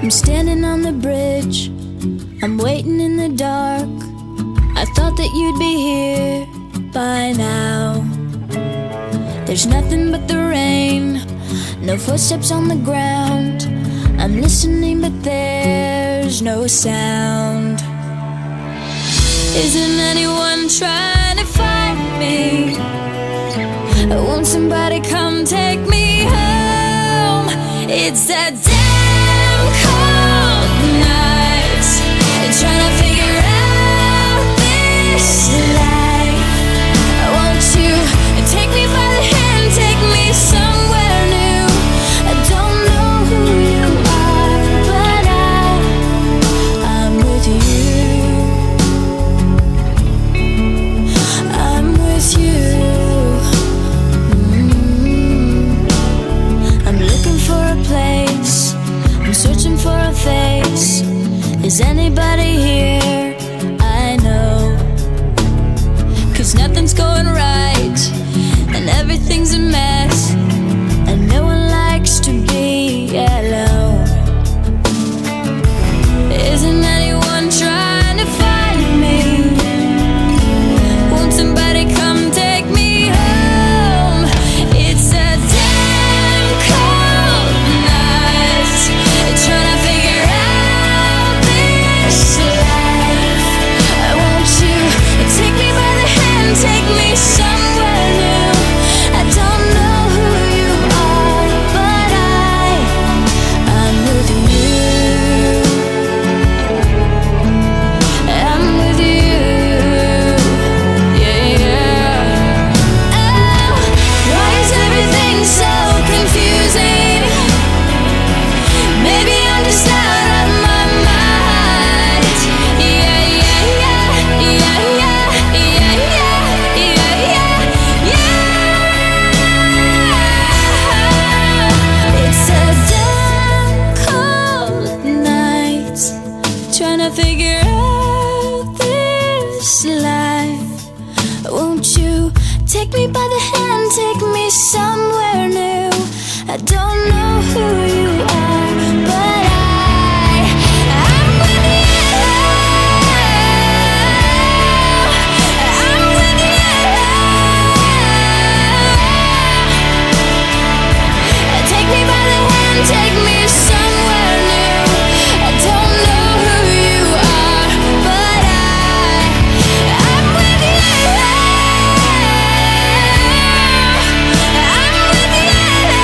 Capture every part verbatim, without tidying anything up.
I'm standing on the bridge, I'm waiting in the dark. I thought that you'd be here by now. There's nothing but the rain, no footsteps on the ground. I'm listening but there's no sound. Isn't anyone trying to find me? Won't somebody come take me home? It's that damn cold night, trying to figure out this life. Won't you take me by the hand, take me somewhere new? I don't know who you are, but I, I'm with you. I'm with you. Mm-hmm. I'm looking for a place, I'm searching for a face. Is anybody here? I know. 'Cause nothing's going right, and everything's a mess, and no one likes to be alone. Isn't anyone trying to find me? Won't somebody come take me home? It's a damn cold night, trying to figure out this life. Won't you take me by the hand, take me somewhere new? I don't know who you are, but I, I'm with you. I'm with you. Yeah, yeah. Oh, why is everything so confusing? Maybe I'm just out of my mind. Yeah, yeah, yeah, yeah, yeah, yeah, yeah, yeah, yeah. It's a damn cold night, trying to figure out this life. Won't you take me by the hand, take me somewhere new? I don't know who you are, but I, I'm with you. I'm with you. Take me by the hand, take me somewhere new. I don't know who you are, but I, I'm with you. I'm with you.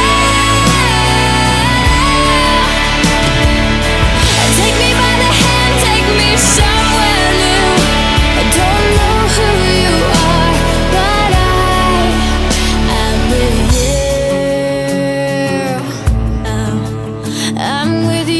Take me by the hand, take me somewhere new. I don't know who you are, but I, I'm with you. Oh, I'm with you.